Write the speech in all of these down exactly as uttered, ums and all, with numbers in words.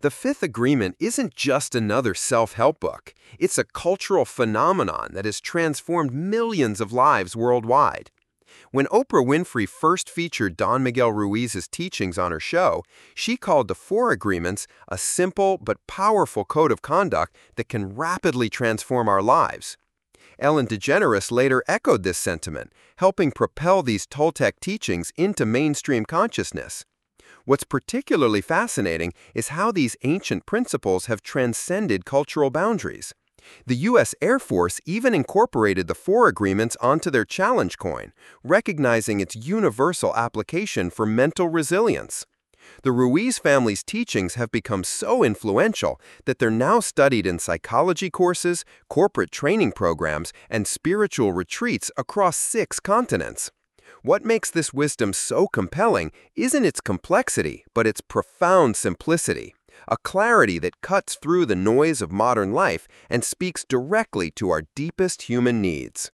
The Fifth Agreement isn't just another self-help book. It's a cultural phenomenon that has transformed millions of lives worldwide. When Oprah Winfrey first featured Don Miguel Ruiz's teachings on her show, she called the Four Agreements a simple but powerful code of conduct that can rapidly transform our lives. Ellen DeGeneres later echoed this sentiment, helping propel these Toltec teachings into mainstream consciousness. What's particularly fascinating is how these ancient principles have transcended cultural boundaries. The U S Air Force even incorporated the Four Agreements onto their challenge coin, recognizing its universal application for mental resilience. The Ruiz family's teachings have become so influential that they're now studied in psychology courses, corporate training programs, and spiritual retreats across six continents. What makes this wisdom so compelling isn't its complexity, but its profound simplicity, a clarity that cuts through the noise of modern life and speaks directly to our deepest human needs.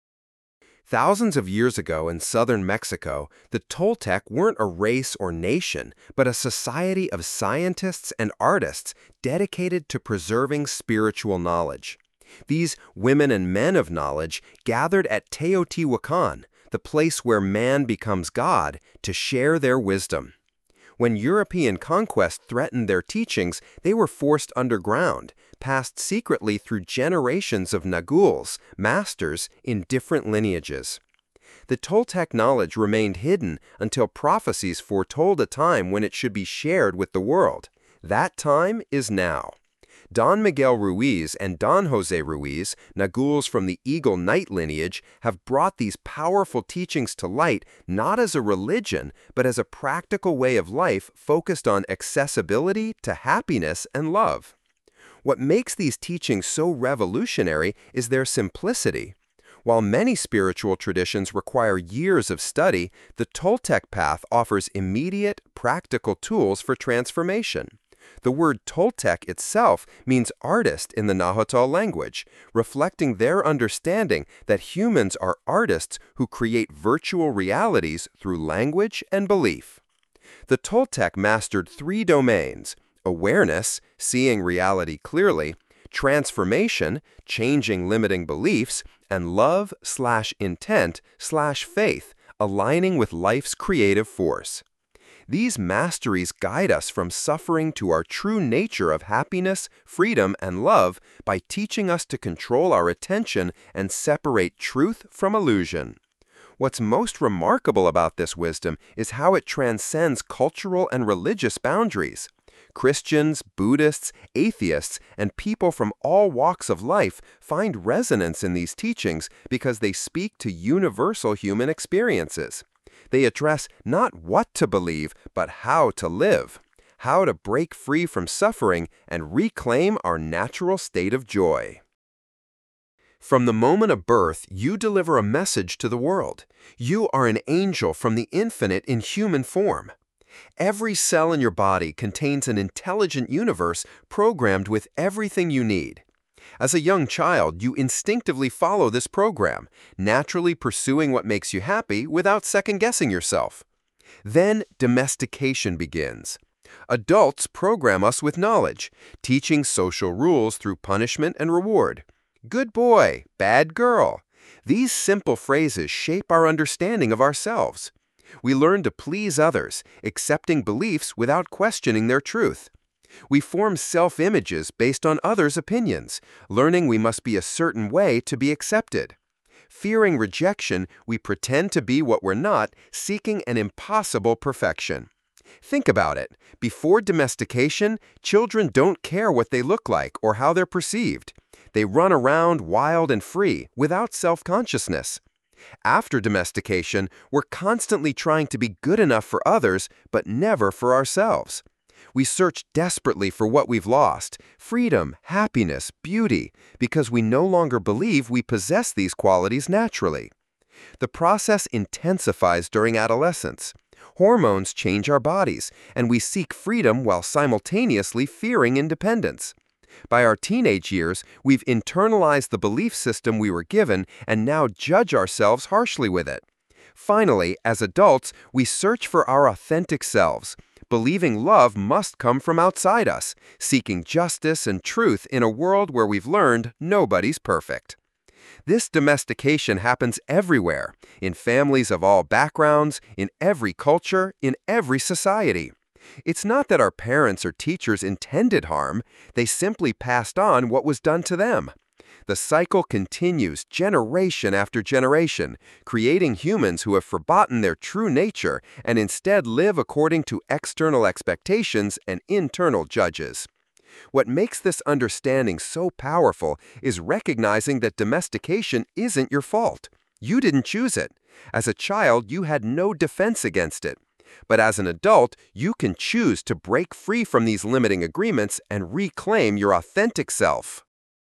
Thousands of years ago in southern Mexico, the Toltec weren't a race or nation, but a society of scientists and artists dedicated to preserving spiritual knowledge. These women and men of knowledge gathered at Teotihuacan, the place where man becomes God, to share their wisdom. When European conquest threatened their teachings, they were forced underground, passed secretly through generations of Naguls, masters in different lineages. The Toltec knowledge remained hidden until prophecies foretold a time when it should be shared with the world. That time is now. Don Miguel Ruiz and Don Jose Ruiz, Naguls from the Eagle Knight lineage, have brought these powerful teachings to light not as a religion, but as a practical way of life focused on accessibility to happiness and love. What makes these teachings so revolutionary is their simplicity. While many spiritual traditions require years of study, the Toltec path offers immediate, practical tools for transformation. The word Toltec itself means artist in the Nahuatl language, reflecting their understanding that humans are artists who create virtual realities through language and belief. The Toltec mastered three domains: awareness, seeing reality clearly; transformation, changing limiting beliefs; and love slash intent slash faith, aligning with life's creative force. These masteries guide us from suffering to our true nature of happiness, freedom, and love by teaching us to control our attention and separate truth from illusion. What's most remarkable about this wisdom is how it transcends cultural and religious boundaries. Christians, Buddhists, atheists, and people from all walks of life find resonance in these teachings because they speak to universal human experiences. They address not what to believe, but how to live, how to break free from suffering and reclaim our natural state of joy. From the moment of birth, you deliver a message to the world. You are an angel from the infinite in human form. Every cell in your body contains an intelligent universe programmed with everything you need. As a young child, you instinctively follow this program, naturally pursuing what makes you happy without second-guessing yourself. Then domestication begins. Adults program us with knowledge, teaching social rules through punishment and reward. Good boy, bad girl. These simple phrases shape our understanding of ourselves. We learn to please others, accepting beliefs without questioning their truth. We form self-images based on others' opinions, learning we must be a certain way to be accepted. Fearing rejection, we pretend to be what we're not, seeking an impossible perfection. Think about it. Before domestication, children don't care what they look like or how they're perceived. They run around wild and free, without self-consciousness. After domestication, we're constantly trying to be good enough for others, but never for ourselves. We search desperately for what we've lost: freedom, happiness, beauty, because we no longer believe we possess these qualities naturally. The process intensifies during adolescence. Hormones change our bodies, and we seek freedom while simultaneously fearing independence. By our teenage years, we've internalized the belief system we were given and now judge ourselves harshly with it. Finally, as adults, we search for our authentic selves, believing love must come from outside us, seeking justice and truth in a world where we've learned nobody's perfect. This domestication happens everywhere, in families of all backgrounds, in every culture, in every society. It's not that our parents or teachers intended harm, they simply passed on what was done to them. The cycle continues generation after generation, creating humans who have forgotten their true nature and instead live according to external expectations and internal judges. What makes this understanding so powerful is recognizing that domestication isn't your fault. You didn't choose it. As a child, you had no defense against it. But as an adult, you can choose to break free from these limiting agreements and reclaim your authentic self.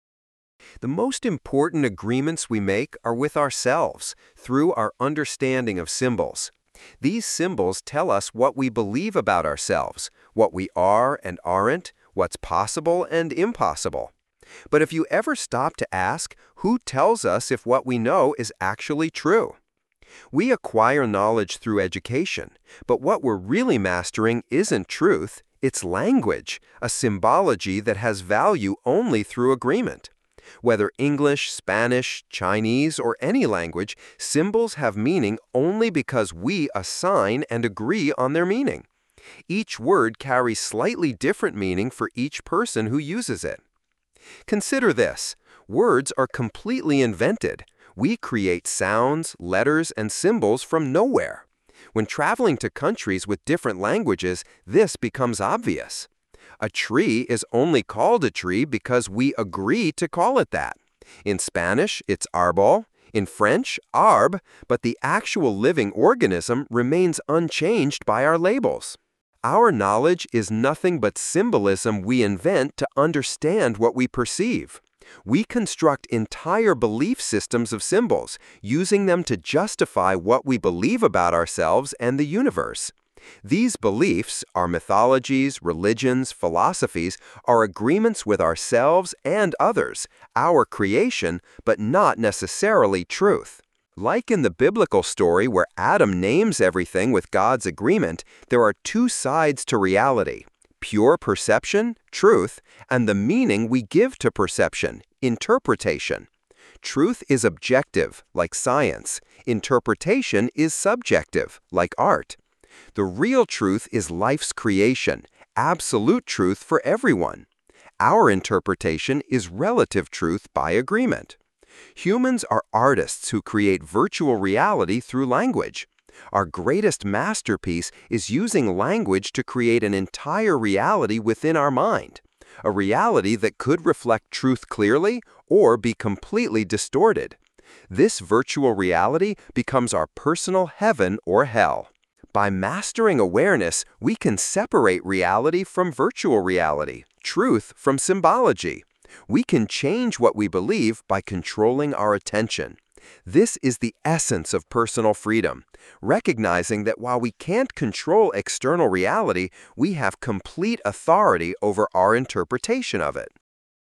The most important agreements we make are with ourselves, through our understanding of symbols. These symbols tell us what we believe about ourselves, what we are and aren't, what's possible and impossible. But if you ever stop to ask, who tells us if what we know is actually true? We acquire knowledge through education, but what we're really mastering isn't truth, it's language, a symbology that has value only through agreement. Whether English, Spanish, Chinese, or any language, symbols have meaning only because we assign and agree on their meaning. Each word carries slightly different meaning for each person who uses it. Consider this. Words are completely invented. We create sounds, letters, and symbols from nowhere. When traveling to countries with different languages, this becomes obvious. A tree is only called a tree because we agree to call it that. In Spanish, it's árbol. In French, arbre, but the actual living organism remains unchanged by our labels. Our knowledge is nothing but symbolism we invent to understand what we perceive. We construct entire belief systems of symbols, using them to justify what we believe about ourselves and the universe. These beliefs, our mythologies, religions, philosophies, are agreements with ourselves and others, our creation, but not necessarily truth. Like in the biblical story where Adam names everything with God's agreement, there are two sides to reality: pure perception, truth, and the meaning we give to perception, interpretation. Truth is objective, like science. Interpretation is subjective, like art. The real truth is life's creation, absolute truth for everyone. Our interpretation is relative truth by agreement. Humans are artists who create virtual reality through language. Our greatest masterpiece is using language to create an entire reality within our mind, a reality that could reflect truth clearly or be completely distorted. This virtual reality becomes our personal heaven or hell. By mastering awareness, we can separate reality from virtual reality, truth from symbology. We can change what we believe by controlling our attention. This is the essence of personal freedom, recognizing that while we can't control external reality, we have complete authority over our interpretation of it.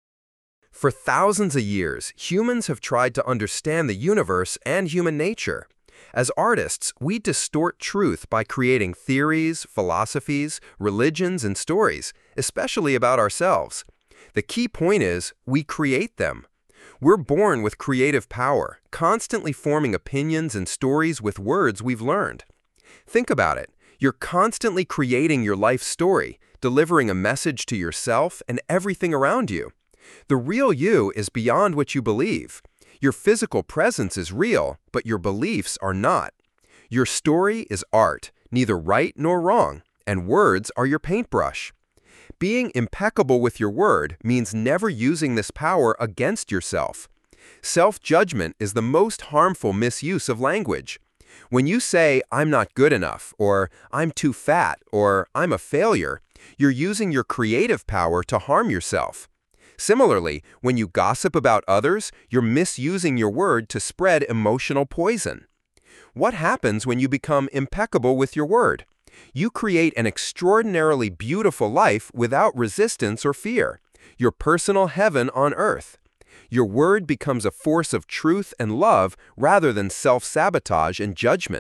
For thousands of years, humans have tried to understand the universe and human nature. As artists, we distort truth by creating theories, philosophies, religions, and stories, especially about ourselves. The key point is, we create them. We're born with creative power, constantly forming opinions and stories with words we've learned. Think about it. You're constantly creating your life story, delivering a message to yourself and everything around you. The real you is beyond what you believe. Your physical presence is real, but your beliefs are not. Your story is art, neither right nor wrong, and words are your paintbrush. Being impeccable with your word means never using this power against yourself. Self-judgment is the most harmful misuse of language. When you say, "I'm not good enough," or "I'm too fat," or "I'm a failure," you're using your creative power to harm yourself. Similarly, when you gossip about others, you're misusing your word to spread emotional poison. What happens when you become impeccable with your word? You create an extraordinarily beautiful life without resistance or fear, your personal heaven on earth. Your word becomes a force of truth and love rather than self-sabotage and judgment.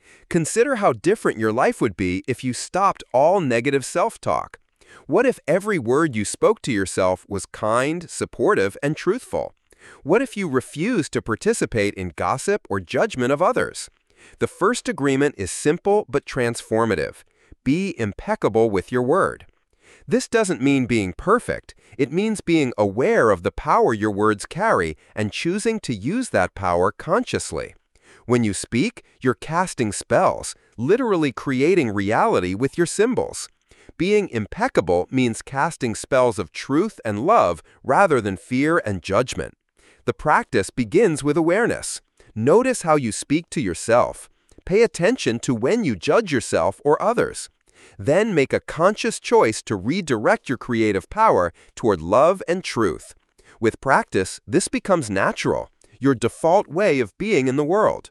Consider how different your life would be if you stopped all negative self-talk. What if every word you spoke to yourself was kind, supportive, and truthful? What if you refused to participate in gossip or judgment of others? The first agreement is simple but transformative. Be impeccable with your word. This doesn't mean being perfect. It means being aware of the power your words carry and choosing to use that power consciously. When you speak, you're casting spells, literally creating reality with your symbols. Being impeccable means casting spells of truth and love rather than fear and judgment. The practice begins with awareness. Notice how you speak to yourself. Pay attention to when you judge yourself or others. Then make a conscious choice to redirect your creative power toward love and truth. With practice, this becomes natural, your default way of being in the world.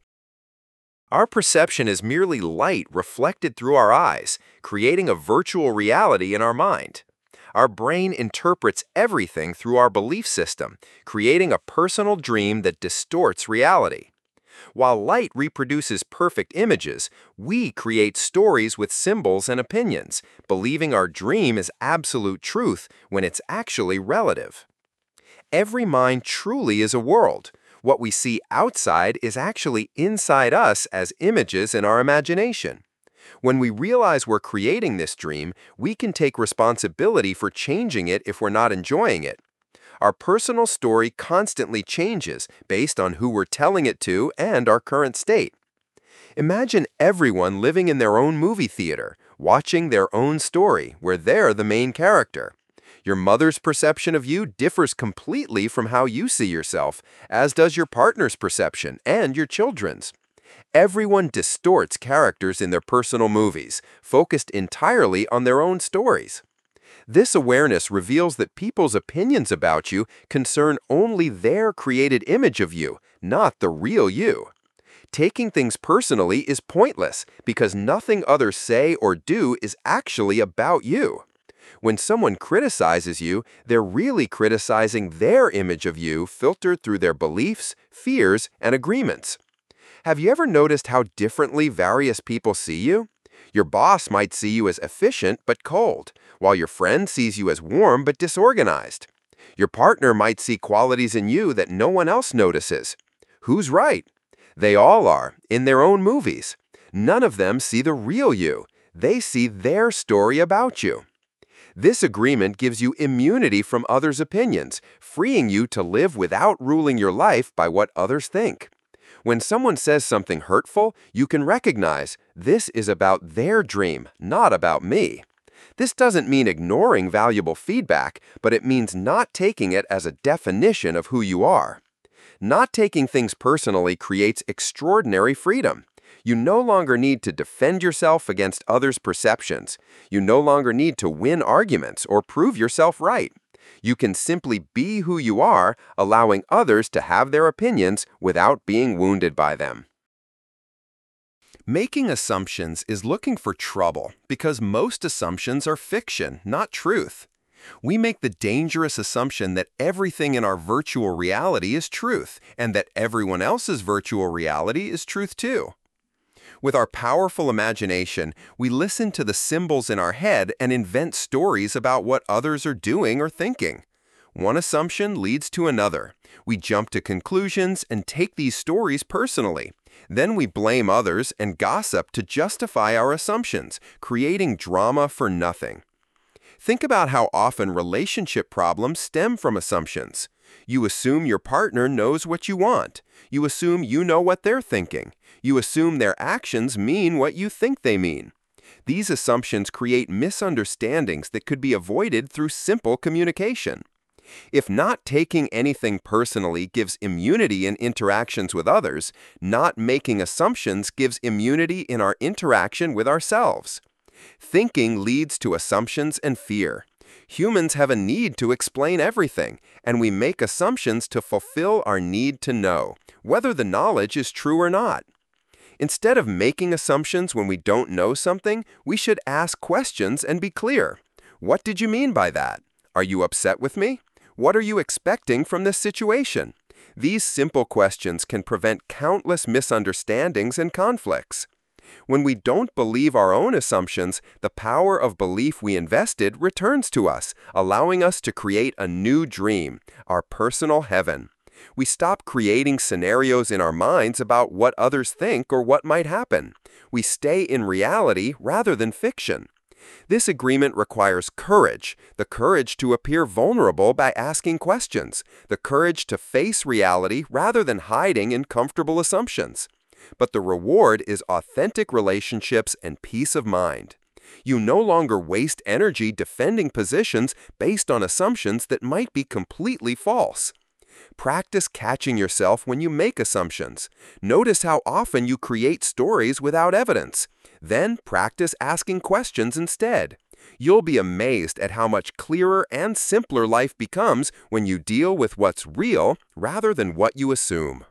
Our perception is merely light reflected through our eyes, creating a virtual reality in our mind. Our brain interprets everything through our belief system, creating a personal dream that distorts reality. While light reproduces perfect images, we create stories with symbols and opinions, believing our dream is absolute truth when it's actually relative. Every mind truly is a world. What we see outside is actually inside us as images in our imagination. When we realize we're creating this dream, we can take responsibility for changing it if we're not enjoying it. Our personal story constantly changes based on who we're telling it to and our current state. Imagine everyone living in their own movie theater, watching their own story, where they're the main character. Your mother's perception of you differs completely from how you see yourself, as does your partner's perception and your children's. Everyone distorts characters in their personal movies, focused entirely on their own stories. This awareness reveals that people's opinions about you concern only their created image of you, not the real you. Taking things personally is pointless because nothing others say or do is actually about you. When someone criticizes you, they're really criticizing their image of you filtered through their beliefs, fears, and agreements. Have you ever noticed how differently various people see you? Your boss might see you as efficient but cold, while your friend sees you as warm but disorganized. Your partner might see qualities in you that no one else notices. Who's right? They all are, in their own movies. None of them see the real you. They see their story about you. This agreement gives you immunity from others' opinions, freeing you to live without ruling your life by what others think. When someone says something hurtful, you can recognize this is about their dream, not about me. This doesn't mean ignoring valuable feedback, but it means not taking it as a definition of who you are. Not taking things personally creates extraordinary freedom. You no longer need to defend yourself against others' perceptions. You no longer need to win arguments or prove yourself right. You can simply be who you are, allowing others to have their opinions without being wounded by them. Making assumptions is looking for trouble because most assumptions are fiction, not truth. We make the dangerous assumption that everything in our virtual reality is truth and that everyone else's virtual reality is truth too. With our powerful imagination, we listen to the symbols in our head and invent stories about what others are doing or thinking. One assumption leads to another. We jump to conclusions and take these stories personally. Then we blame others and gossip to justify our assumptions, creating drama for nothing. Think about how often relationship problems stem from assumptions. You assume your partner knows what you want. You assume you know what they're thinking. You assume their actions mean what you think they mean. These assumptions create misunderstandings that could be avoided through simple communication. If not taking anything personally gives immunity in interactions with others, not making assumptions gives immunity in our interaction with ourselves. Thinking leads to assumptions and fear. Humans have a need to explain everything, and we make assumptions to fulfill our need to know, whether the knowledge is true or not. Instead of making assumptions when we don't know something, we should ask questions and be clear. What did you mean by that? Are you upset with me? What are you expecting from this situation? These simple questions can prevent countless misunderstandings and conflicts. When we don't believe our own assumptions, the power of belief we invested returns to us, allowing us to create a new dream, our personal heaven. We stop creating scenarios in our minds about what others think or what might happen. We stay in reality rather than fiction. This agreement requires courage, the courage to appear vulnerable by asking questions, the courage to face reality rather than hiding in comfortable assumptions. But the reward is authentic relationships and peace of mind. You no longer waste energy defending positions based on assumptions that might be completely false. Practice catching yourself when you make assumptions. Notice how often you create stories without evidence. Then practice asking questions instead. You'll be amazed at how much clearer and simpler life becomes when you deal with what's real rather than what you assume.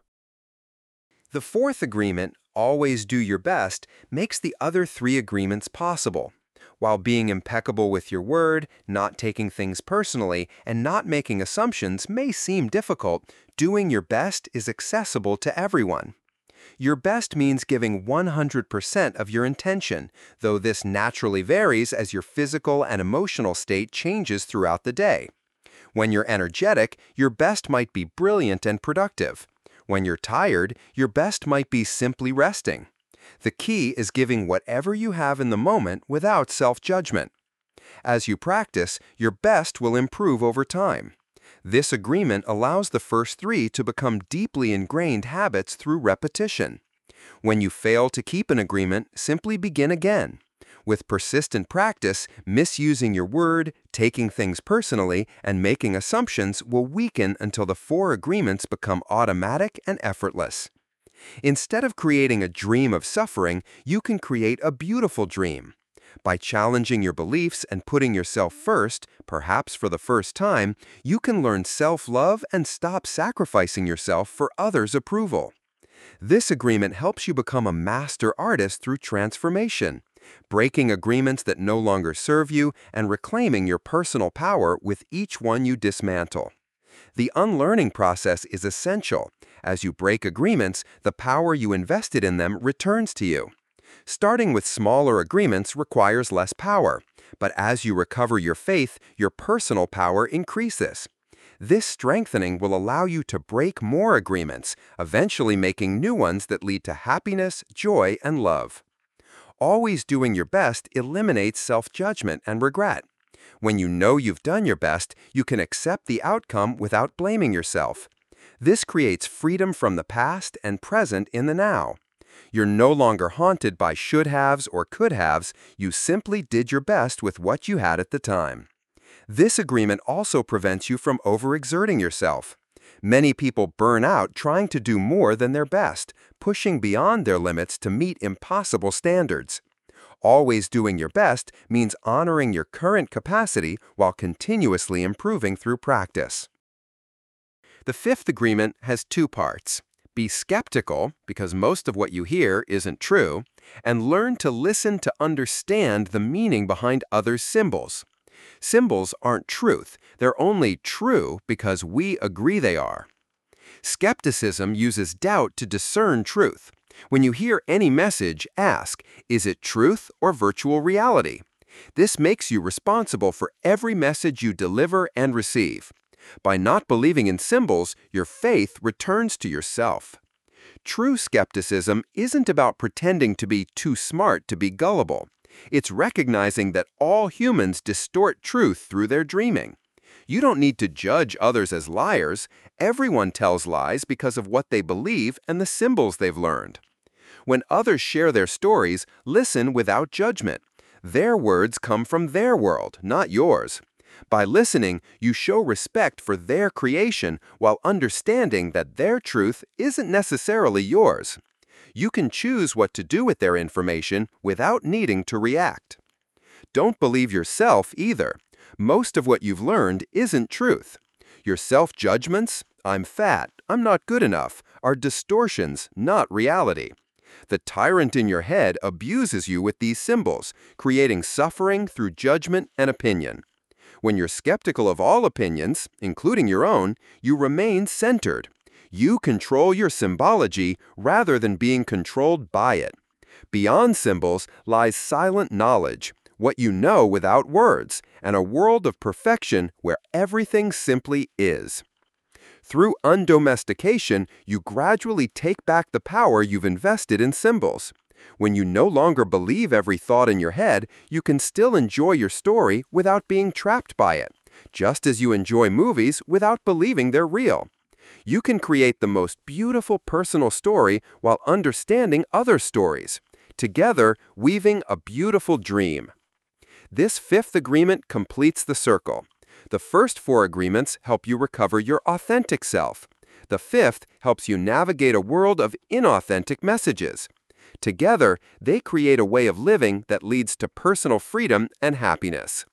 The fourth agreement, always do your best, makes the other three agreements possible. While being impeccable with your word, not taking things personally, and not making assumptions may seem difficult, doing your best is accessible to everyone. Your best means giving one hundred percent of your intention, though this naturally varies as your physical and emotional state changes throughout the day. When you're energetic, your best might be brilliant and productive. When you're tired, your best might be simply resting. The key is giving whatever you have in the moment without self-judgment. As you practice, your best will improve over time. This agreement allows the first three to become deeply ingrained habits through repetition. When you fail to keep an agreement, simply begin again. With persistent practice, misusing your word, taking things personally, and making assumptions will weaken until the four agreements become automatic and effortless. Instead of creating a dream of suffering, you can create a beautiful dream. By challenging your beliefs and putting yourself first, perhaps for the first time, you can learn self-love and stop sacrificing yourself for others' approval. This agreement helps you become a master artist through transformation, breaking agreements that no longer serve you and reclaiming your personal power with each one you dismantle. The unlearning process is essential. As you break agreements, the power you invested in them returns to you. Starting with smaller agreements requires less power, but as you recover your faith, your personal power increases. This strengthening will allow you to break more agreements, eventually making new ones that lead to happiness, joy, and love. Always doing your best eliminates self-judgment and regret. When you know you've done your best, you can accept the outcome without blaming yourself. This creates freedom from the past and present in the now. You're no longer haunted by should-haves or could-haves. You simply did your best with what you had at the time. This agreement also prevents you from overexerting yourself. Many people burn out trying to do more than their best, pushing beyond their limits to meet impossible standards. Always doing your best means honoring your current capacity while continuously improving through practice. The fifth agreement has two parts. Be skeptical, because most of what you hear isn't true, and learn to listen to understand the meaning behind others' symbols. Symbols aren't truth. They're only true because we agree they are. Skepticism uses doubt to discern truth. When you hear any message, ask, is it truth or virtual reality? This makes you responsible for every message you deliver and receive. By not believing in symbols, your faith returns to yourself. True skepticism isn't about pretending to be too smart to be gullible. It's recognizing that all humans distort truth through their dreaming. You don't need to judge others as liars. Everyone tells lies because of what they believe and the symbols they've learned. When others share their stories, listen without judgment. Their words come from their world, not yours. By listening, you show respect for their creation while understanding that their truth isn't necessarily yours. You can choose what to do with their information without needing to react. Don't believe yourself either. Most of what you've learned isn't truth. Your self-judgments, I'm fat, I'm not good enough, are distortions, not reality. The tyrant in your head abuses you with these symbols, creating suffering through judgment and opinion. When you're skeptical of all opinions, including your own, you remain centered. You control your symbology rather than being controlled by it. Beyond symbols lies silent knowledge, what you know without words, and a world of perfection where everything simply is. Through undomestication, you gradually take back the power you've invested in symbols. When you no longer believe every thought in your head, you can still enjoy your story without being trapped by it, just as you enjoy movies without believing they're real. You can create the most beautiful personal story while understanding other stories, together weaving a beautiful dream. This fifth agreement completes the circle. The first four agreements help you recover your authentic self. The fifth helps you navigate a world of inauthentic messages. Together, they create a way of living that leads to personal freedom and happiness.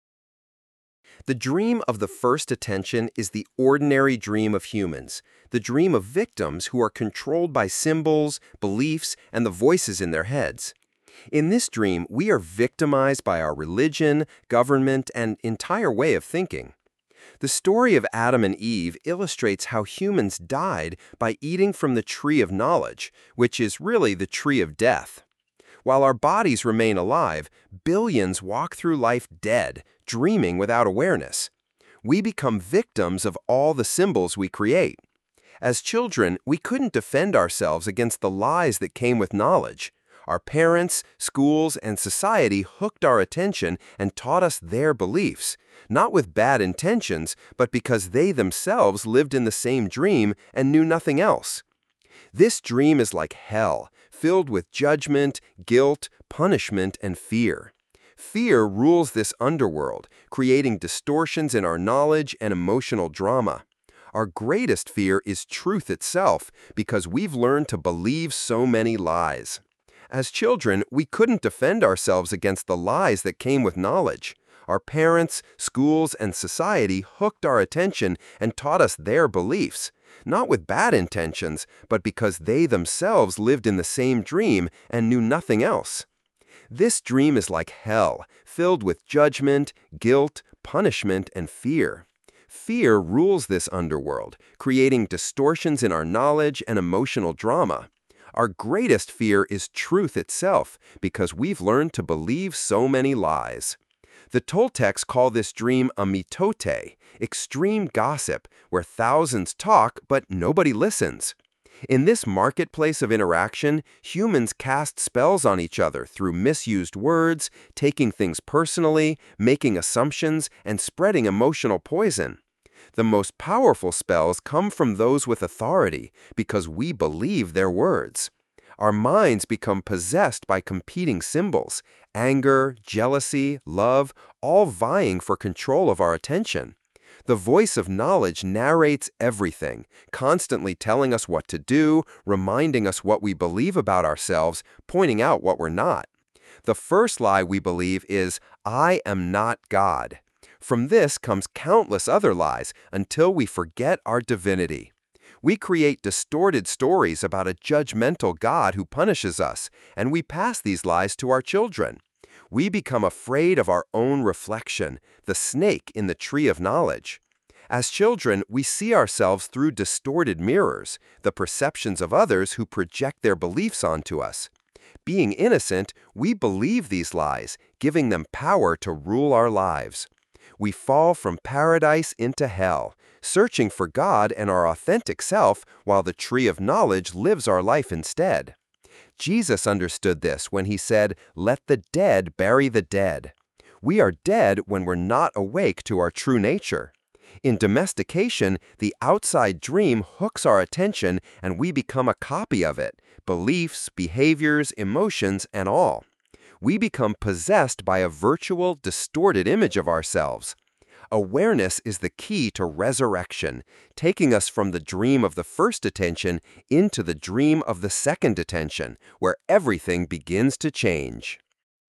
The dream of the first attention is the ordinary dream of humans, the dream of victims who are controlled by symbols, beliefs, and the voices in their heads. In this dream, we are victimized by our religion, government, and entire way of thinking. The story of Adam and Eve illustrates how humans died by eating from the tree of knowledge, which is really the tree of death. While our bodies remain alive, billions walk through life dead, dreaming without awareness. We become victims of all the symbols we create. As children, we couldn't defend ourselves against the lies that came with knowledge. Our parents, schools, and society hooked our attention and taught us their beliefs, not with bad intentions, but because they themselves lived in the same dream and knew nothing else. This dream is like hell, filled with judgment, guilt, punishment, and fear. Fear rules this underworld, creating distortions in our knowledge and emotional drama. Our greatest fear is truth itself, because we've learned to believe so many lies. As children, we couldn't defend ourselves against the lies that came with knowledge. Our parents, schools, and society hooked our attention and taught us their beliefs, not with bad intentions, but because they themselves lived in the same dream and knew nothing else. This dream is like hell, filled with judgment, guilt, punishment, and fear. Fear rules this underworld, creating distortions in our knowledge and emotional drama. Our greatest fear is truth itself, because we've learned to believe so many lies. The Toltecs call this dream a mitote, extreme gossip, where thousands talk but nobody listens. In this marketplace of interaction, humans cast spells on each other through misused words, taking things personally, making assumptions, and spreading emotional poison. The most powerful spells come from those with authority because we believe their words. Our minds become possessed by competing symbols, anger, jealousy, love, all vying for control of our attention. The voice of knowledge narrates everything, constantly telling us what to do, reminding us what we believe about ourselves, pointing out what we're not. The first lie we believe is, "I am not God." From this comes countless other lies until we forget our divinity. We create distorted stories about a judgmental God who punishes us, and we pass these lies to our children. We become afraid of our own reflection, the snake in the tree of knowledge. As children, we see ourselves through distorted mirrors, the perceptions of others who project their beliefs onto us. Being innocent, we believe these lies, giving them power to rule our lives. We fall from paradise into hell, searching for God and our authentic self while the tree of knowledge lives our life instead. Jesus understood this when he said, "Let the dead bury the dead." We are dead when we're not awake to our true nature. In domestication, the outside dream hooks our attention and we become a copy of it, beliefs, behaviors, emotions, and all. We become possessed by a virtual, distorted image of ourselves. Awareness is the key to resurrection, taking us from the dream of the first attention into the dream of the second attention, where everything begins to change.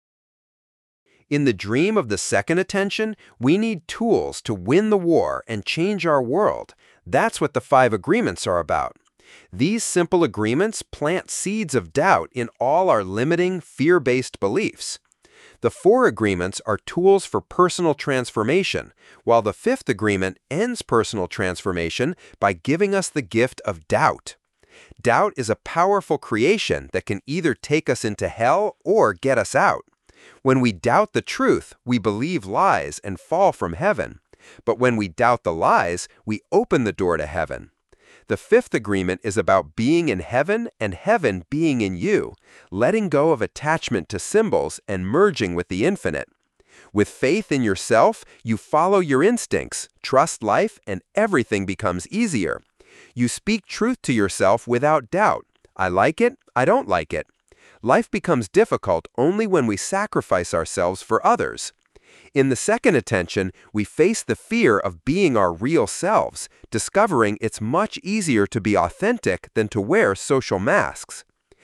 In the dream of the second attention, we need tools to win the war and change our world. That's what the five agreements are about. These simple agreements plant seeds of doubt in all our limiting, fear-based beliefs. The four agreements are tools for personal transformation, while the fifth agreement ends personal transformation by giving us the gift of doubt. Doubt is a powerful creation that can either take us into hell or get us out. When we doubt the truth, we believe lies and fall from heaven. But when we doubt the lies, we open the door to heaven. The fifth agreement is about being in heaven and heaven being in you, letting go of attachment to symbols and merging with the infinite. With faith in yourself, you follow your instincts, trust life, and everything becomes easier. You speak truth to yourself without doubt. I like it, I don't like it. Life becomes difficult only when we sacrifice ourselves for others. In the second attention, we face the fear of being our real selves, discovering it's much easier to be authentic than to wear social masks.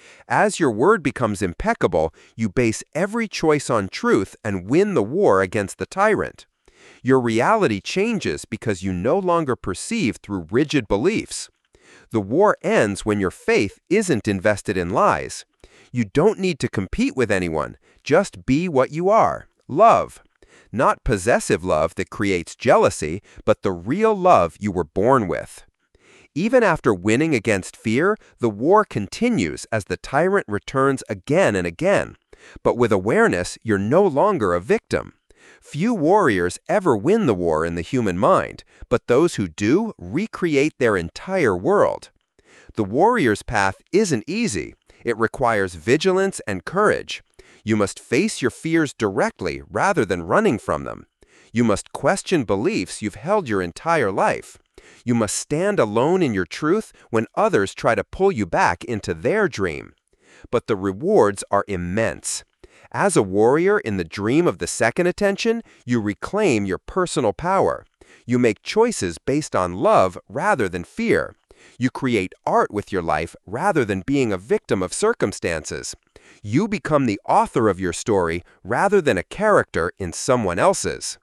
As your word becomes impeccable, you base every choice on truth and win the war against the tyrant. Your reality changes because you no longer perceive through rigid beliefs. The war ends when your faith isn't invested in lies. You don't need to compete with anyone, just be what you are, love. Not possessive love that creates jealousy, but the real love you were born with. Even after winning against fear, the war continues as the tyrant returns again and again. But with awareness, you're no longer a victim. Few warriors ever win the war in the human mind, but those who do recreate their entire world. The warrior's path isn't easy. It requires vigilance and courage. You must face your fears directly rather than running from them. You must question beliefs you've held your entire life. You must stand alone in your truth when others try to pull you back into their dream. But the rewards are immense. As a warrior in the dream of the second attention, you reclaim your personal power. You make choices based on love rather than fear. You create art with your life rather than being a victim of circumstances. You become the author of your story rather than a character in someone else's.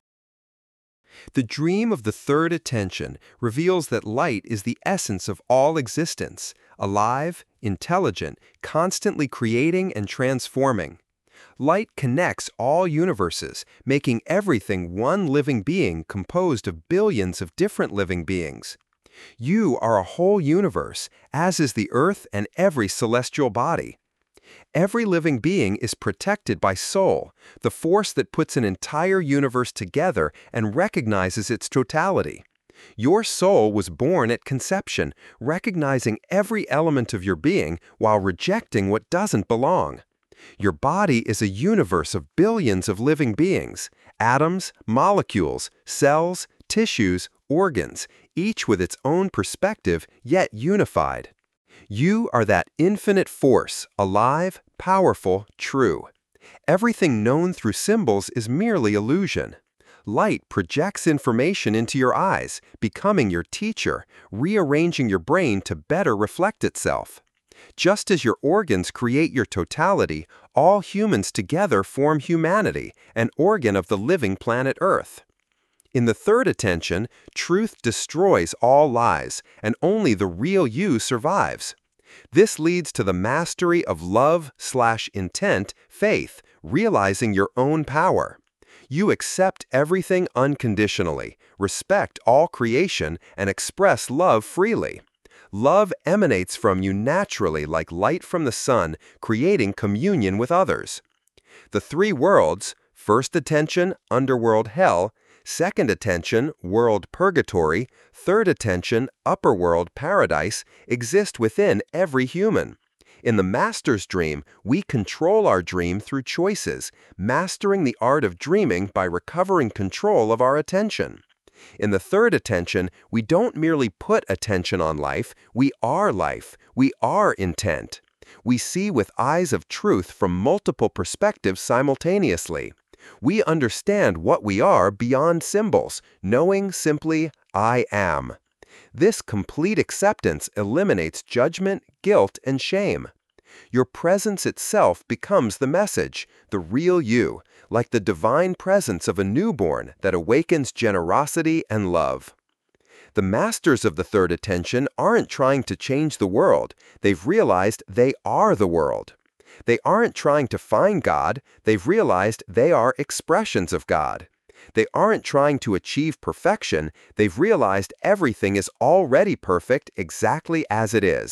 The dream of the third attention reveals that light is the essence of all existence, alive, intelligent, constantly creating and transforming. Light connects all universes, making everything one living being composed of billions of different living beings. You are a whole universe, as is the earth and every celestial body. Every living being is protected by soul, the force that puts an entire universe together and recognizes its totality. Your soul was born at conception, recognizing every element of your being while rejecting what doesn't belong. Your body is a universe of billions of living beings, atoms, molecules, cells, tissues, organs, each with its own perspective, yet unified. You are that infinite force, alive, powerful, true. Everything known through symbols is merely illusion. Light projects information into your eyes, becoming your teacher, rearranging your brain to better reflect itself. Just as your organs create your totality, all humans together form humanity, an organ of the living planet Earth. In the third attention, truth destroys all lies, and only the real you survives. This leads to the mastery of love slash intent, faith, realizing your own power. You accept everything unconditionally, respect all creation, and express love freely. Love emanates from you naturally like light from the sun, creating communion with others. The three worlds, first attention, underworld hell, second attention, world purgatory, third attention, upper world paradise, exist within every human. In the master's dream, we control our dream through choices, mastering the art of dreaming by recovering control of our attention. In the third attention, we don't merely put attention on life, we are life, we are intent. We see with eyes of truth from multiple perspectives simultaneously. We understand what we are beyond symbols, knowing simply, I am. This complete acceptance eliminates judgment, guilt, and shame. Your presence itself becomes the message, the real you, like the divine presence of a newborn that awakens generosity and love. The masters of the third attention aren't trying to change the world. They've realized they are the world. They aren't trying to find God. They've realized they are expressions of God. They aren't trying to achieve perfection. They've realized everything is already perfect exactly as it is.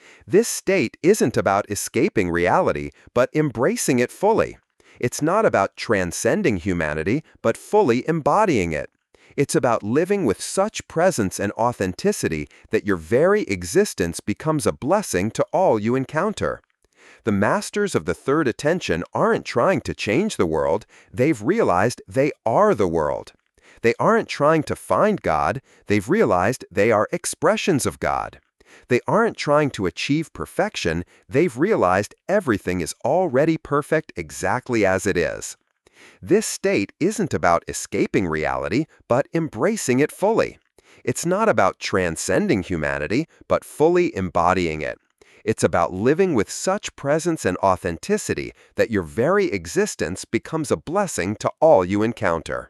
This state isn't about escaping reality, but embracing it fully. It's not about transcending humanity, but fully embodying it. It's about living with such presence and authenticity that your very existence becomes a blessing to all you encounter. The masters of the third attention aren't trying to change the world, they've realized they are the world. They aren't trying to find God, they've realized they are expressions of God. They aren't trying to achieve perfection, they've realized everything is already perfect exactly as it is. This state isn't about escaping reality, but embracing it fully. It's not about transcending humanity, but fully embodying it. It's about living with such presence and authenticity that your very existence becomes a blessing to all you encounter.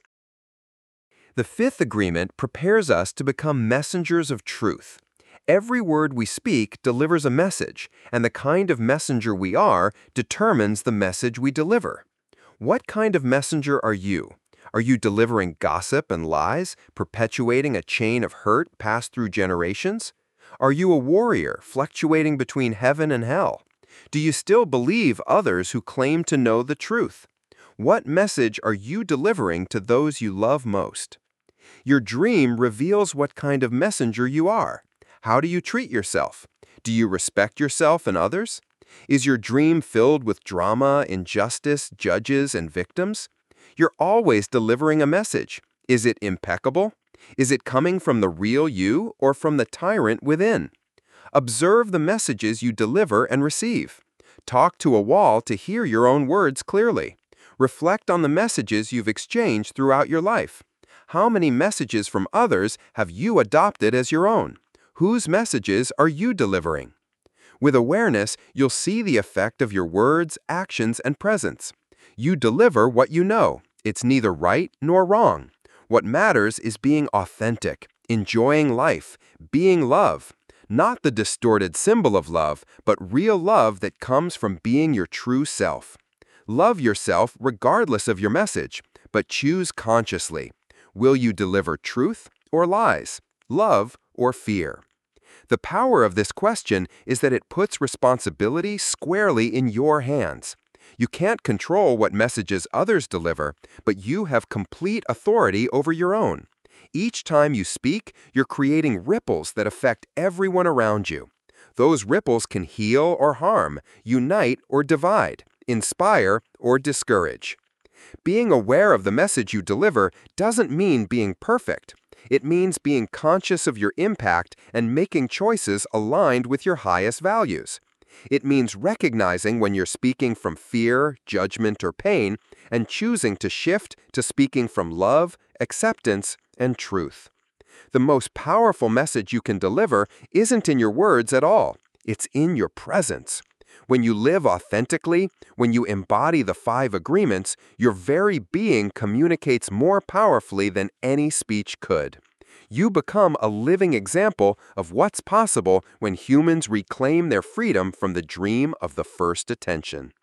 The fifth agreement prepares us to become messengers of truth. Every word we speak delivers a message, and the kind of messenger we are determines the message we deliver. What kind of messenger are you? Are you delivering gossip and lies, perpetuating a chain of hurt passed through generations? Are you a warrior, fluctuating between heaven and hell? Do you still believe others who claim to know the truth? What message are you delivering to those you love most? Your dream reveals what kind of messenger you are. How do you treat yourself? Do you respect yourself and others? Is your dream filled with drama, injustice, judges, and victims? You're always delivering a message. Is it impeccable? Is it coming from the real you or from the tyrant within? Observe the messages you deliver and receive. Talk to a wall to hear your own words clearly. Reflect on the messages you've exchanged throughout your life. How many messages from others have you adopted as your own? Whose messages are you delivering? With awareness, you'll see the effect of your words, actions, and presence. You deliver what you know. It's neither right nor wrong. What matters is being authentic, enjoying life, being love. Not the distorted symbol of love, but real love that comes from being your true self. Love yourself regardless of your message, but choose consciously. Will you deliver truth or lies, love or fear? The power of this question is that it puts responsibility squarely in your hands. You can't control what messages others deliver, but you have complete authority over your own. Each time you speak, you're creating ripples that affect everyone around you. Those ripples can heal or harm, unite or divide, inspire or discourage. Being aware of the message you deliver doesn't mean being perfect. It means being conscious of your impact and making choices aligned with your highest values. It means recognizing when you're speaking from fear, judgment, or pain, and choosing to shift to speaking from love, acceptance, and truth. The most powerful message you can deliver isn't in your words at all. It's in your presence. When you live authentically, when you embody the five agreements, your very being communicates more powerfully than any speech could. You become a living example of what's possible when humans reclaim their freedom from the dream of the first attention.